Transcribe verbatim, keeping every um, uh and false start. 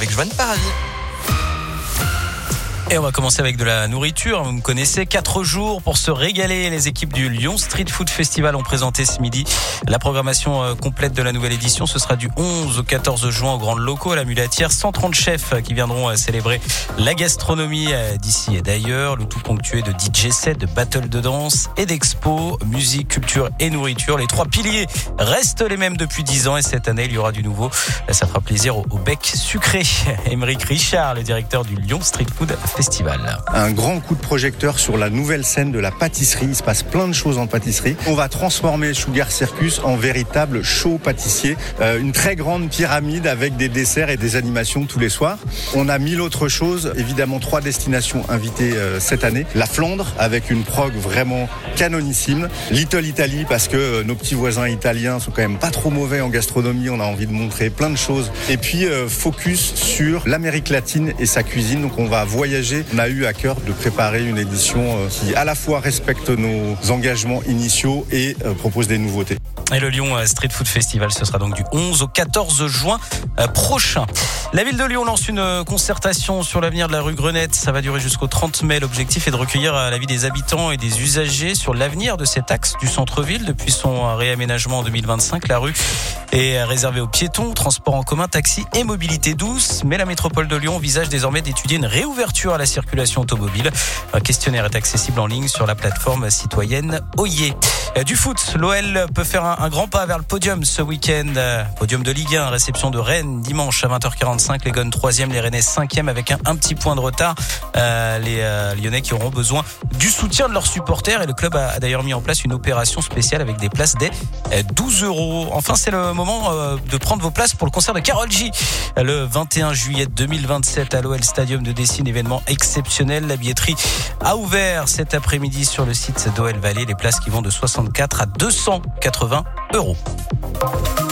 avec Joanne Paradis. Et on va commencer avec de la nourriture. Vous me connaissez, quatre jours pour se régaler. Les équipes du Lyon Street Food Festival ont présenté ce midi la programmation complète de la nouvelle édition. Ce sera du onze au quatorze juin aux grandes locaux à la Mulatière. cent trente chefs qui viendront célébrer la gastronomie d'ici et d'ailleurs. Le tout ponctué de D J sets, de battles de danse et d'expos. Musique, culture et nourriture. Les trois piliers restent les mêmes depuis dix ans et cette année, il y aura du nouveau. Ça fera plaisir au bec sucré. Émeric Richard, le directeur du Lyon Street Food Festival. Un grand coup de projecteur sur la nouvelle scène de la pâtisserie. Il se passe plein de choses en pâtisserie. On va transformer Sugar Circus en véritable show pâtissier. Euh, une très grande pyramide avec des desserts et des animations tous les soirs. On a mille autres choses. Évidemment, trois destinations invitées euh, cette année. La Flandre avec une prog vraiment canonissime. Little Italy parce que euh, nos petits voisins italiens sont quand même pas trop mauvais en gastronomie. On a envie de montrer plein de choses. Et puis, euh, focus sur l'Amérique latine et sa cuisine. Donc, on va voyager. On a eu à cœur de préparer une édition qui à la fois respecte nos engagements initiaux et propose des nouveautés. Et le Lyon Street Food Festival, ce sera donc du onze au quatorze juin prochain. La ville de Lyon lance une concertation sur l'avenir de la rue Grenette. Ça va durer jusqu'au trente mai. L'objectif est de recueillir l'avis des habitants et des usagers sur l'avenir de cet axe du centre-ville. Depuis son réaménagement en deux mille vingt-cinq, la rue est réservée aux piétons, transports en commun, taxis et mobilité douce. Mais la métropole de Lyon envisage désormais d'étudier une réouverture à la circulation automobile. Un questionnaire est accessible en ligne sur la plateforme citoyenne Oyer. Du foot, l'O L peut faire un, un grand pas vers le podium ce week-end. Podium de Ligue un, réception de Rennes dimanche à vingt heures quarante-cinq. Les Gones troisième, les Rennais cinquième avec un, un petit point de retard. Euh, les euh, Lyonnais qui auront besoin du soutien de leurs supporters. Et le club a, a d'ailleurs mis en place une opération spéciale avec des places dès douze euros. Enfin, c'est le moment euh, de prendre vos places pour le concert de Karol J. Le vingt et un juillet deux mille vingt-sept à l'O L Stadium de Dessine. Événement exceptionnel. La billetterie a ouvert cet après-midi sur le site d'O L Valley. Les places qui vont de soixante-quatre à deux cent quatre-vingts euros.